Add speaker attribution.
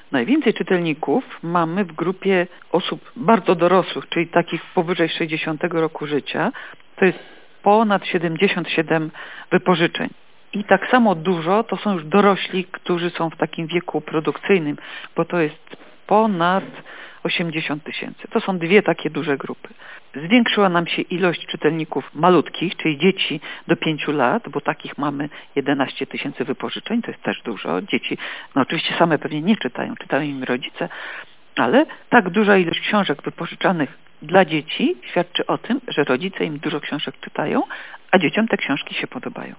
Speaker 1: Najwięcej czytelników mamy w grupie osób bardzo dorosłych, czyli takich powyżej 60 roku życia. To jest ponad 77 wypożyczeń. I tak samo dużo to są już dorośli, którzy są w takim wieku produkcyjnym, bo to jest ponad 80 000. To są dwie takie duże grupy. Zwiększyła nam się ilość czytelników malutkich, czyli dzieci do 5 lat, bo takich mamy 11 000 wypożyczeń, to jest też dużo. Dzieci, no oczywiście same pewnie nie czytają, czytają im rodzice, ale tak duża ilość książek wypożyczanych dla dzieci świadczy o tym, że rodzice im dużo książek czytają, a dzieciom te książki się podobają.